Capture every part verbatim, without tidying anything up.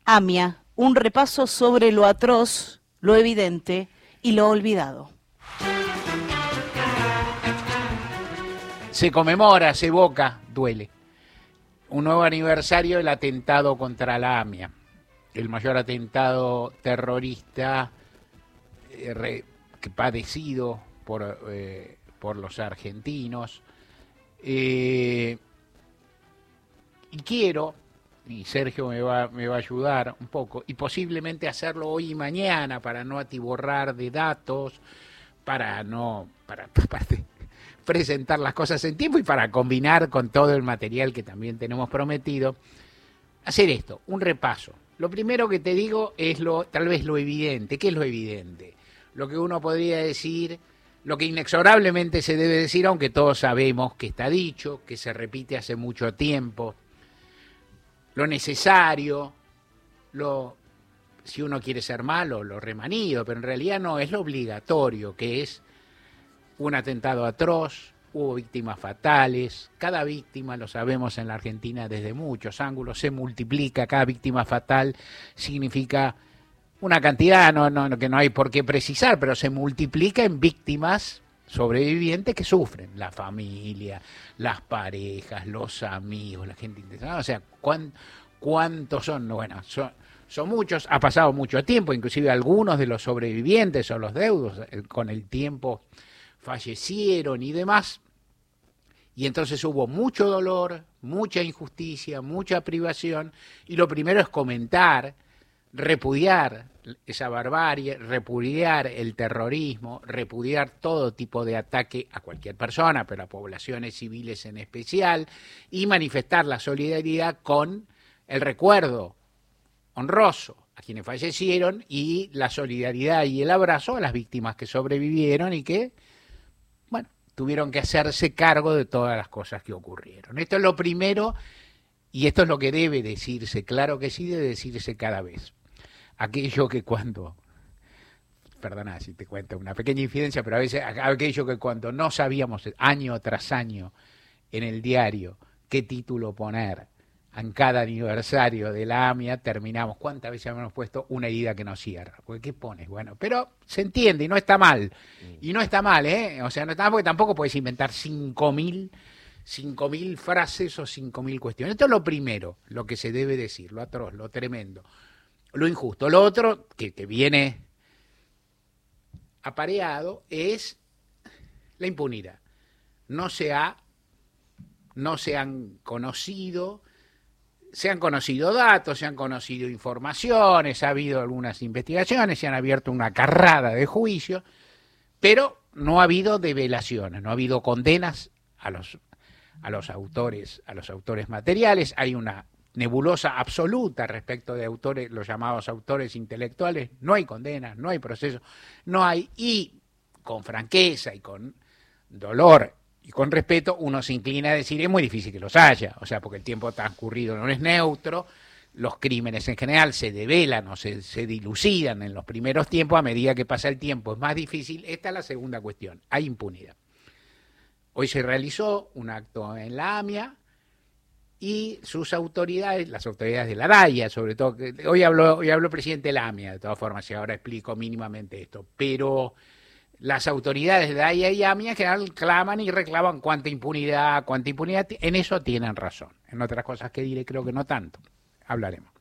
AMIA, un repaso sobre lo atroz, lo evidente y lo olvidado. Se conmemora, se evoca, duele. Un nuevo aniversario del atentado contra la AMIA, el mayor atentado terrorista eh, re, que padecido por, eh, por los argentinos. Eh, y quiero, y Sergio me va, me va a ayudar un poco, y posiblemente hacerlo hoy y mañana para no atiborrar de datos, para no, para, para presentar las cosas en tiempo y para combinar con todo el material que también tenemos prometido, hacer esto, un repaso. Lo primero que te digo es lo, tal vez lo evidente. ¿Qué es lo evidente? Lo que uno podría decir, lo que inexorablemente se debe decir, aunque todos sabemos que está dicho, que se repite hace mucho tiempo, lo necesario, lo, si uno quiere ser malo, lo remanido, pero en realidad no, es lo obligatorio, que es un atentado atroz, hubo víctimas fatales, cada víctima, lo sabemos en la Argentina desde muchos ángulos, se multiplica, cada víctima fatal significa una cantidad no, no, que no hay por qué precisar, pero se multiplica en víctimas sobrevivientes que sufren, la familia, las parejas, los amigos, la gente interesada, o sea, ¿cuán, ¿cuántos son? Bueno, son, son muchos, ha pasado mucho tiempo, inclusive algunos de los sobrevivientes o los deudos con el tiempo fallecieron y demás, y entonces hubo mucho dolor, mucha injusticia, mucha privación, y lo primero es comentar, repudiar esa barbarie, repudiar el terrorismo, repudiar todo tipo de ataque a cualquier persona, pero a poblaciones civiles en especial, y manifestar la solidaridad con el recuerdo honroso a quienes fallecieron y la solidaridad y el abrazo a las víctimas que sobrevivieron y que, bueno, tuvieron que hacerse cargo de todas las cosas que ocurrieron. Esto es lo primero y esto es lo que debe decirse, claro que sí, debe decirse cada vez. Aquello que cuando, perdona si te cuento una pequeña infidencia, pero a veces aquello que cuando no sabíamos año tras año en el diario qué título poner en cada aniversario de la AMIA, terminamos, ¿cuántas veces hemos puesto una herida que nos cierra? Porque ¿qué pones? Bueno, pero se entiende y no está mal, y no está mal, ¿eh? O sea, no está mal porque tampoco puedes inventar cinco mil frases o cinco mil cuestiones. Esto es lo primero, lo que se debe decir, lo atroz, lo tremendo. Lo injusto. Lo otro, que, que viene apareado, es la impunidad. No se ha, no se han conocido, se han conocido datos, se han conocido informaciones, ha habido algunas investigaciones, se han abierto una carrada de juicios, pero no ha habido develaciones, no ha habido condenas a los, a los autores, a los autores materiales. Hay una nebulosa absoluta respecto de autores, los llamados autores intelectuales, no hay condenas, no hay proceso, no hay, y con franqueza y con dolor y con respeto uno se inclina a decir es muy difícil que los haya, o sea, porque el tiempo transcurrido no es neutro, los crímenes en general se develan o se, se dilucidan en los primeros tiempos, a medida que pasa el tiempo es más difícil. Esta es la segunda cuestión, hay impunidad. Hoy se realizó un acto en la AMIA, y sus autoridades, las autoridades de la DAIA, sobre todo, hoy habló, hoy habló el presidente de la AMIA, de todas formas, y ahora explico mínimamente esto, pero las autoridades de DAIA y AMIA en general claman y reclaman cuánta impunidad, cuánta impunidad, en eso tienen razón, en otras cosas que diré creo que no tanto, hablaremos.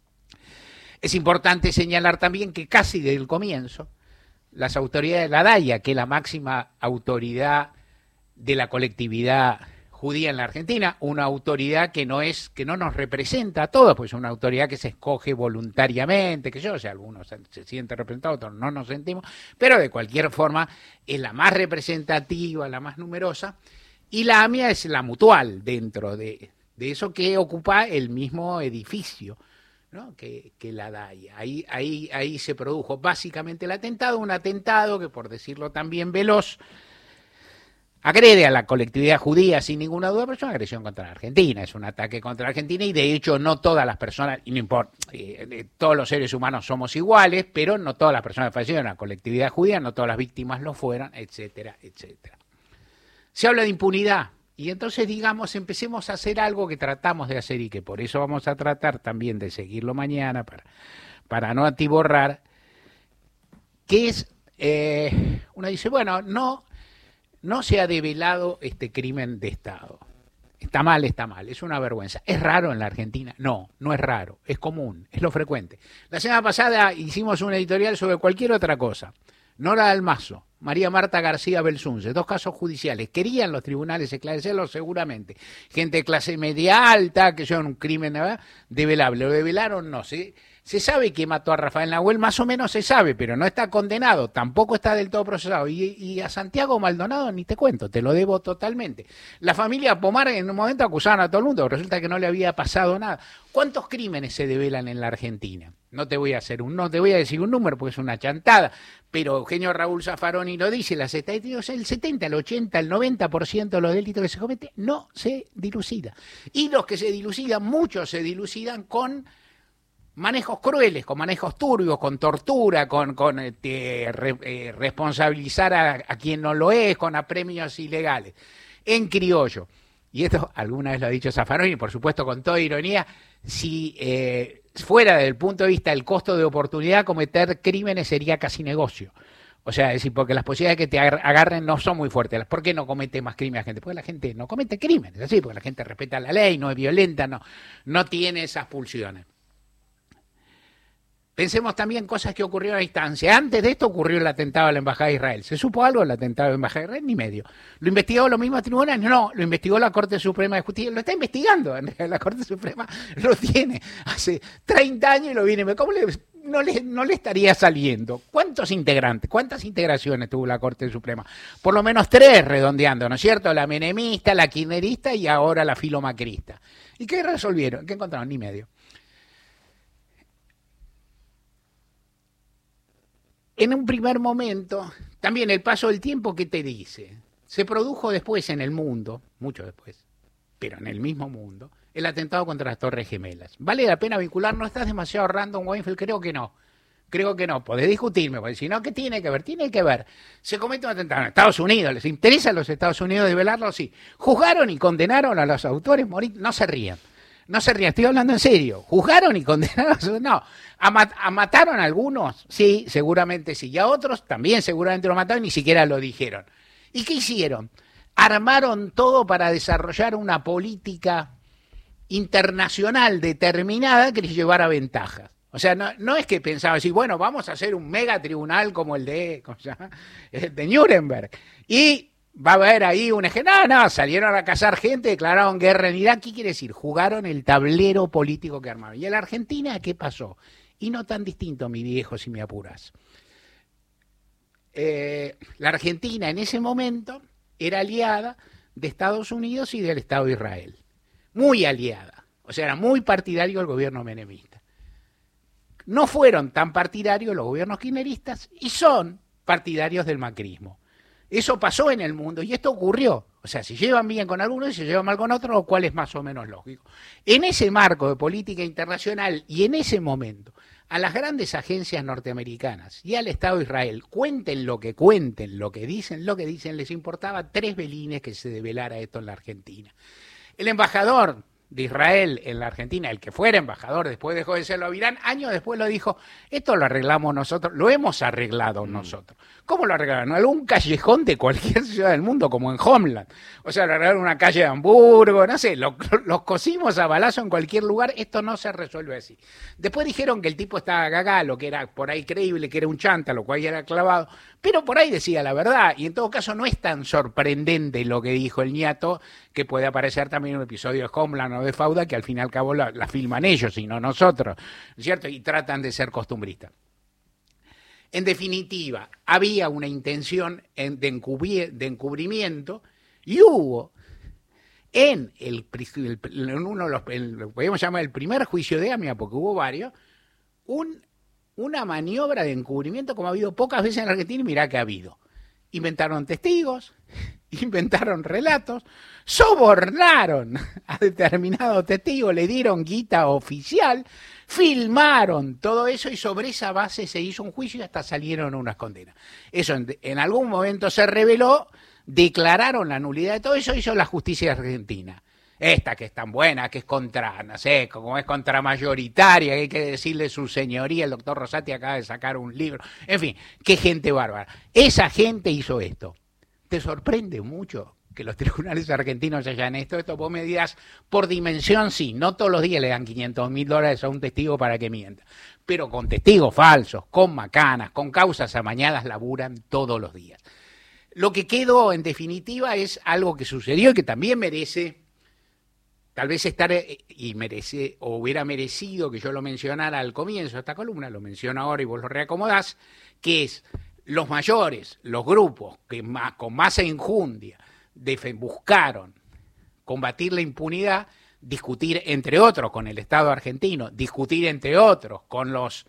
Es importante señalar también que casi desde el comienzo, las autoridades de la DAIA, que es la máxima autoridad de la colectividad judía en la Argentina, una autoridad que no es, que no nos representa a todos, pues es una autoridad que se escoge voluntariamente, que yo, o sea, algunos se, se sienten representados, otros no nos sentimos, pero de cualquier forma es la más representativa, la más numerosa, y la AMIA es la mutual dentro de, de eso, que ocupa el mismo edificio, ¿no? que, que la DAIA. Ahí, ahí, ahí se produjo básicamente el atentado, un atentado que, por decirlo también veloz, agrede a la colectividad judía sin ninguna duda, pero es una agresión contra la Argentina, es un ataque contra la Argentina y de hecho no todas las personas, y no importa, eh, todos los seres humanos somos iguales, pero no todas las personas fallecieron en la colectividad judía, no todas las víctimas lo fueron, etcétera, etcétera. Se habla de impunidad, Y entonces, digamos, empecemos a hacer algo que tratamos de hacer y que por eso vamos a tratar también de seguirlo mañana para, para no atiborrar, que es, eh, uno dice, bueno, no, no se ha develado este crimen de Estado. Está mal, está mal, es una vergüenza. ¿Es raro en la Argentina? No, no es raro, es común, es lo frecuente. La semana pasada hicimos un editorial sobre cualquier otra cosa. Nora Dalmazo, María Marta García Belsunce, dos casos judiciales. ¿Querían los tribunales esclarecerlos? Seguramente. Gente de clase media alta, que son un crimen, ¿verdad?, develable. ¿Lo develaron? No. Se, se sabe que mató a Rafael Nahuel, más o menos se sabe, pero no está condenado, tampoco está del todo procesado. Y, y a Santiago Maldonado ni te cuento, te lo debo totalmente. La familia Pomar en un momento acusaban a todo el mundo, resulta que no le había pasado nada. ¿Cuántos crímenes se develan en la Argentina? No te voy a hacer un, no te voy a decir un número porque es una chantada, pero Eugenio Raúl Zaffaroni lo dice, las estadísticas, el setenta, el ochenta, el noventa por ciento de los delitos que se cometen no se dilucida. Y los que se dilucidan, muchos se dilucidan con manejos crueles, con manejos turbios, con tortura, con, con este, re, eh, responsabilizar a, a quien no lo es, con apremios ilegales. En criollo, y esto alguna vez lo ha dicho Zaffaroni, por supuesto con toda ironía, si eh, fuera desde el punto de vista del costo de oportunidad, cometer crímenes sería casi negocio. O sea, es decir, porque las posibilidades de que te agarren no son muy fuertes. ¿Por qué no comete más crímenes la gente? Porque la gente no comete crímenes, así, porque la gente respeta la ley, no es violenta, no, no tiene esas pulsiones. Pensemos también cosas que ocurrieron a distancia. Antes de esto ocurrió el atentado a la Embajada de Israel. ¿Se supo algo del atentado a la Embajada de Israel? Ni medio. ¿Lo investigó los mismos tribunales? No, lo investigó la Corte Suprema de Justicia. Lo está investigando. La Corte Suprema lo tiene hace treinta años y lo viene. ¿Cómo le, no, le, no le estaría saliendo? ¿Cuántos integrantes, cuántas integraciones tuvo la Corte Suprema? Por lo menos tres redondeando, ¿no es cierto? La menemista, la kirchnerista y ahora la filomacrista. ¿Y qué resolvieron? ¿Qué encontraron? Ni medio. En un primer momento, también el paso del tiempo, ¿qué te dice? Se produjo después en el mundo, mucho después, pero en el mismo mundo, el atentado contra las Torres Gemelas. ¿Vale la pena vincular? ¿No estás demasiado random, Weinfeld? Creo que no. Creo que no. Podés discutirme, porque si no, ¿qué tiene que ver? Tiene que ver. Se comete un atentado en Estados Unidos. ¿Les interesa a los Estados Unidos develarlo? Sí. ¿Juzgaron y condenaron a los autores? Morir? No se rían. No se rían, estoy hablando en serio. ¿Juzgaron y condenaron? No. ¿A, mat ¿A mataron a algunos? Sí, seguramente sí. Y a otros también seguramente lo mataron y ni siquiera lo dijeron. ¿Y qué hicieron? Armaron todo para desarrollar una política internacional determinada que les llevara ventajas. O sea, no, no es que pensaban así, bueno, vamos a hacer un mega tribunal como el de, ¿cómo se llama? El de Nuremberg. Y va a haber ahí un eje. No, no, salieron a cazar gente, declararon guerra en Irak. ¿Qué quiere decir? Jugaron el tablero político que armaron. ¿Y en la Argentina qué pasó? Y no tan distinto, mi viejo, si me apuras. Eh, la Argentina en ese momento era aliada de Estados Unidos y del Estado de Israel. Muy aliada. O sea, era muy partidario el gobierno menemista. No fueron tan partidarios los gobiernos kirchneristas y son partidarios del macrismo. Eso pasó en el mundo y esto ocurrió. O sea, si llevan bien con algunos y se llevan mal con otros, lo cual es más o menos lógico. En ese marco de política internacional y en ese momento, a las grandes agencias norteamericanas y al Estado de Israel, cuenten lo que cuenten, lo que dicen, lo que dicen, les importaba tres velines que se develara esto en la Argentina. El embajador de Israel en la Argentina, el que fuera embajador, después dejó de serlo Avirán, años después lo dijo, esto lo arreglamos nosotros, lo hemos arreglado mm. nosotros. ¿Cómo lo arreglaron? En algún callejón de cualquier ciudad del mundo, como en Homeland. O sea, lo arreglaron en una calle de Hamburgo, no sé, los lo, lo cosimos a balazo en cualquier lugar, esto no se resuelve así. Después dijeron que el tipo estaba gagá, lo que era por ahí creíble, que era un chanta, lo cual ya era clavado, pero por ahí decía la verdad, y en todo caso no es tan sorprendente lo que dijo el ñato, que puede aparecer también en un episodio de Homeland o de Fauda, que al fin y al cabo la, la filman ellos y no nosotros, ¿cierto? Y tratan de ser costumbristas. En definitiva, había una intención en, de, encubri de encubrimiento y hubo en, el, el, en uno de los, el, lo podemos llamar el primer juicio de AMIA, porque hubo varios, un, una maniobra de encubrimiento como ha habido pocas veces en la Argentina y mirá que ha habido. Inventaron testigos, inventaron relatos, sobornaron a determinados testigos, le dieron guita oficial, filmaron todo eso y sobre esa base se hizo un juicio y hasta salieron unas condenas. Eso en, en algún momento se reveló declararon la nulidad de todo eso, hizo la justicia argentina. Esta que es tan buena, que es contra, no sé, como es contramayoritaria, que hay que decirle su señoría, el doctor Rosati acaba de sacar un libro. En fin, qué gente bárbara. Esa gente hizo esto. ¿Te sorprende mucho que los tribunales argentinos hayan esto? Esto vos me dirás, por dimensión sí, no todos los días le dan quinientos mil dólares a un testigo para que mienta, pero con testigos falsos, con macanas, con causas amañadas laburan todos los días. Lo que quedó en definitiva es algo que sucedió y que también merece tal vez estar, y merece, o hubiera merecido que yo lo mencionara al comienzo de esta columna, lo menciono ahora y vos lo reacomodás, que es los mayores, los grupos que más, con más enjundia buscaron combatir la impunidad, discutir entre otros con el Estado argentino, discutir entre otros con los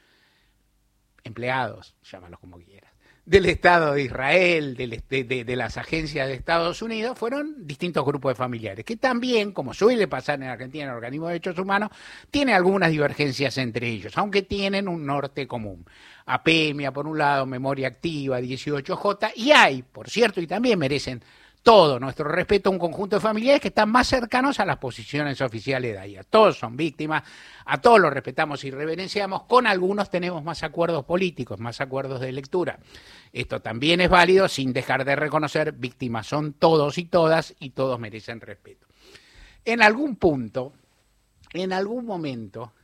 empleados, llámalos como quieras, del Estado de Israel, de, de, de, de las agencias de Estados Unidos, fueron distintos grupos de familiares, que también, como suele pasar en Argentina en el Organismo de Derechos Humanos, tiene algunas divergencias entre ellos, aunque tienen un norte común. APEMIA, por un lado, Memoria Activa, dieciocho J, y hay, por cierto, y también merecen todo nuestro respeto, un conjunto de familiares que están más cercanos a las posiciones oficiales de A I A. Todos son víctimas, a todos los respetamos y reverenciamos, con algunos tenemos más acuerdos políticos, más acuerdos de lectura. Esto también es válido sin dejar de reconocer, víctimas son todos y todas y todos merecen respeto. En algún punto, en algún momento,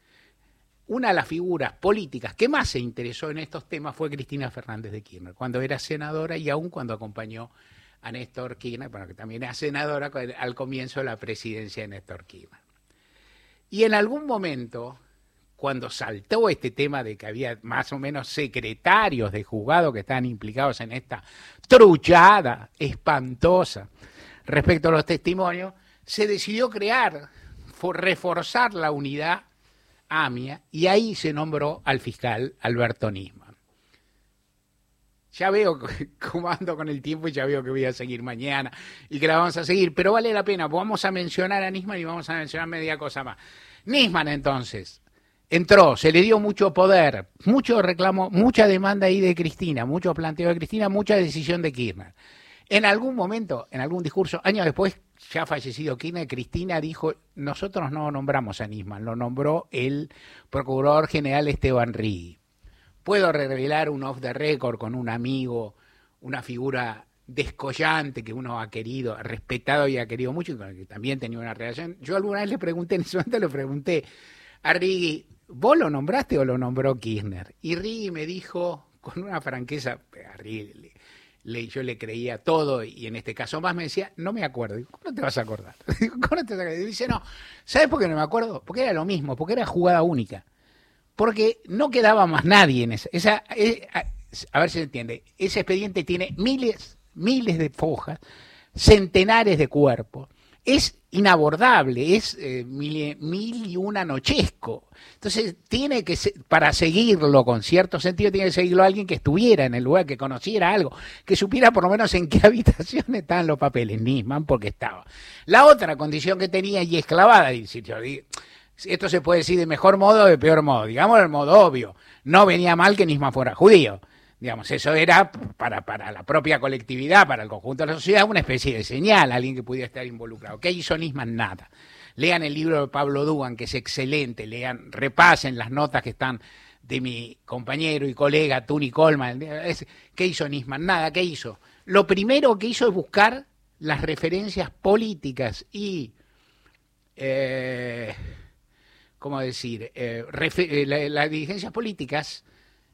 una de las figuras políticas que más se interesó en estos temas fue Cristina Fernández de Kirchner, cuando era senadora y aún cuando acompañó a Néstor Kirchner, bueno, que también era senadora al comienzo de la presidencia de Néstor Kirchner. Y en algún momento, cuando saltó este tema de que había más o menos secretarios de juzgado que estaban implicados en esta truchada espantosa respecto a los testimonios, se decidió crear, reforzar la unidad AMIA, y ahí se nombró al fiscal Alberto Nisman. Ya veo cómo ando con el tiempo y ya veo que voy a seguir mañana y que la vamos a seguir, pero vale la pena, vamos a mencionar a Nisman y vamos a mencionar media cosa más. Nisman entonces entró, se le dio mucho poder, mucho reclamo, mucha demanda ahí de Cristina, mucho planteo de Cristina, mucha decisión de Kirchner. En algún momento, en algún discurso, años después, ya fallecido Kirchner, Cristina dijo, nosotros no nombramos a Nisman, lo nombró el Procurador General Esteban Rigui. Puedo revelar un off the record con un amigo, una figura descollante que uno ha querido, respetado y ha querido mucho, y con el que también tenía una relación. Yo alguna vez le pregunté, en ese momento le pregunté a Rigui, ¿vos lo nombraste o lo nombró Kirchner? Y Rigui me dijo, con una franqueza, a Rigui le, le, yo le creía todo, y en este caso más me decía, no me acuerdo. Digo, ¿cómo no te vas a acordar? Digo, ¿cómo no te vas a acordar? Y dice, no, ¿sabes por qué no me acuerdo? Porque era lo mismo, porque era jugada única. Porque no quedaba más nadie en esa, esa, a ver si se entiende, ese expediente tiene miles, miles de fojas, centenares de cuerpos, es inabordable, es eh, mil, mil y un anochesco. Entonces tiene que ser, para seguirlo con cierto sentido, tiene que seguirlo alguien que estuviera en el lugar, que conociera algo, que supiera por lo menos en qué habitación estaban los papeles. Nisman, porque estaba. La otra condición que tenía, y es clavada, y si yo digo, esto se puede decir de mejor modo o de peor modo, digamos el modo obvio, no venía mal que Nisman fuera judío, digamos, eso era para, para la propia colectividad, para el conjunto de la sociedad, una especie de señal, alguien que pudiera estar involucrado. ¿Qué hizo Nisman? Nada. Lean el libro de Pablo Dugan, que es excelente, lean, repasen las notas que están de mi compañero y colega Tuni Coleman. ¿Qué hizo Nisman? Nada. ¿Qué hizo? Lo primero que hizo es buscar las referencias políticas y... Eh, ¿cómo decir? Eh, refer, la, las dirigencias políticas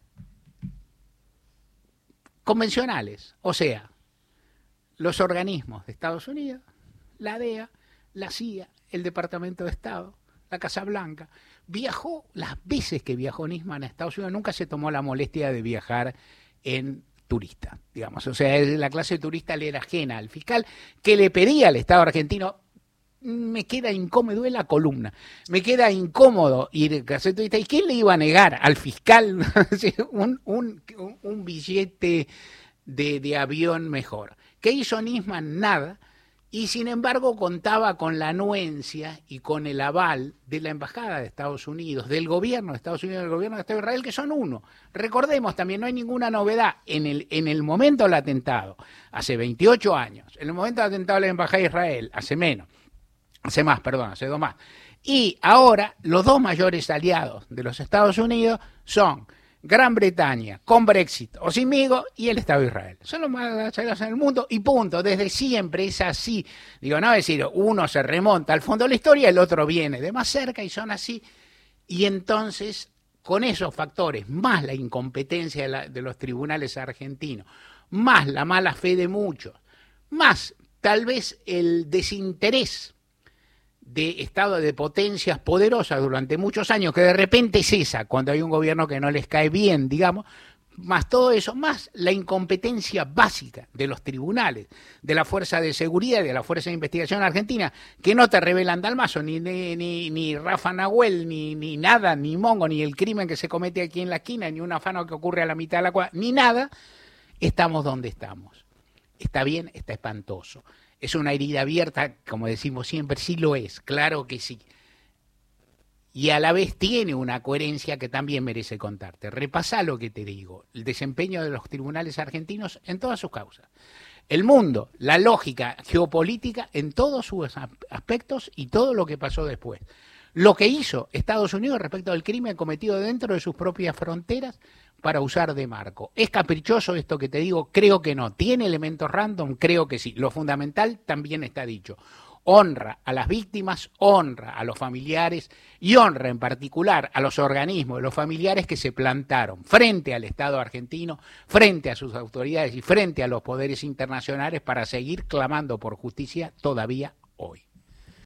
convencionales, o sea, los organismos de Estados Unidos, la D E A, la C I A, el Departamento de Estado, la Casa Blanca. Viajó, las veces que viajó Nisman a Estados Unidos, nunca se tomó la molestia de viajar en turista, digamos. O sea, la clase de turista le era ajena al fiscal, que le pedía al Estado argentino, me queda incómodo, es la columna, me queda incómodo ir a hacer turista. ¿Y quién le iba a negar al fiscal un, un, un billete de, de avión mejor? ¿Qué hizo Nisman? Nada. y sin embargo contaba con la anuencia y con el aval de la Embajada de Estados Unidos, del gobierno de Estados Unidos, del gobierno de Estado de Israel, que son uno. Recordemos también, no hay ninguna novedad, en el, en el momento del atentado, hace veintiocho años, en el momento del atentado de la Embajada de Israel, hace menos, hace más, perdón, hace dos más, y ahora los dos mayores aliados de los Estados Unidos son Gran Bretaña, con Brexit o sinmigo, y el Estado de Israel. Son los más aliados en el mundo y punto. Desde siempre es así. Digo, no es decir, uno se remonta al fondo de la historia, el otro viene de más cerca y son así. Y entonces, con esos factores, más la incompetencia de, la, de los tribunales argentinos, más la mala fe de muchos, más tal vez el desinterés de estado de potencias poderosas durante muchos años, que de repente cesa cuando hay un gobierno que no les cae bien, digamos, más todo eso, más la incompetencia básica de los tribunales, de la Fuerza de Seguridad y de la Fuerza de Investigación Argentina, que no te revelan Dalmazo, ni, ni, ni, ni Rafa Nahuel, ni, ni nada, ni Mongo, ni el crimen que se comete aquí en la esquina, ni un afano que ocurre a la mitad de la cuadra, ni nada, estamos donde estamos. Está bien, está espantoso. ¿Es una herida abierta? Como decimos siempre, sí lo es, claro que sí. Y a la vez tiene una coherencia que también merece contarte. Repasá lo que te digo, el desempeño de los tribunales argentinos en todas sus causas. El mundo, la lógica geopolítica en todos sus aspectos y todo lo que pasó después. Lo que hizo Estados Unidos respecto al crimen cometido dentro de sus propias fronteras para usar de marco. ¿Es caprichoso esto que te digo? Creo que no. ¿Tiene elementos random? Creo que sí. Lo fundamental también está dicho. Honra a las víctimas, honra a los familiares y honra en particular a los organismos, los familiares que se plantaron frente al Estado argentino, frente a sus autoridades y frente a los poderes internacionales para seguir clamando por justicia todavía hoy.